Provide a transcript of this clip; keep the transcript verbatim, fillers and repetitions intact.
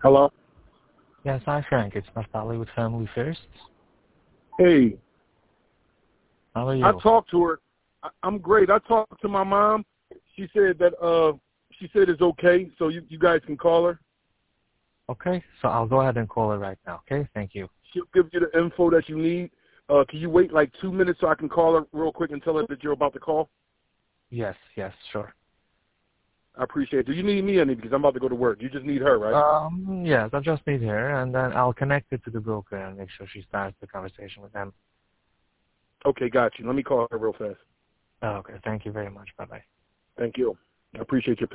Hello? Yes, hi Frank. It's Naftali with Family First. Hey, How are I you? talked to her. I, I'm great. I talked to my mom. She said that uh, she said it's okay, so you, you guys can call her. Okay, so I'll go ahead and call her right now. Okay, thank you. She'll give you the info that you need. Uh, can you wait like two minutes so I can call her real quick and tell her that you're about to call? Yes, yes, sure. I appreciate it. Do you need me or anything? Because I'm about to go to work. You just need her, right? Um, yes, I just need her, and then I'll connect it to the broker and make sure she starts the conversation with them. Okay, got you. Let me call her real fast. Okay, thank you very much. Bye bye. Thank you. I appreciate your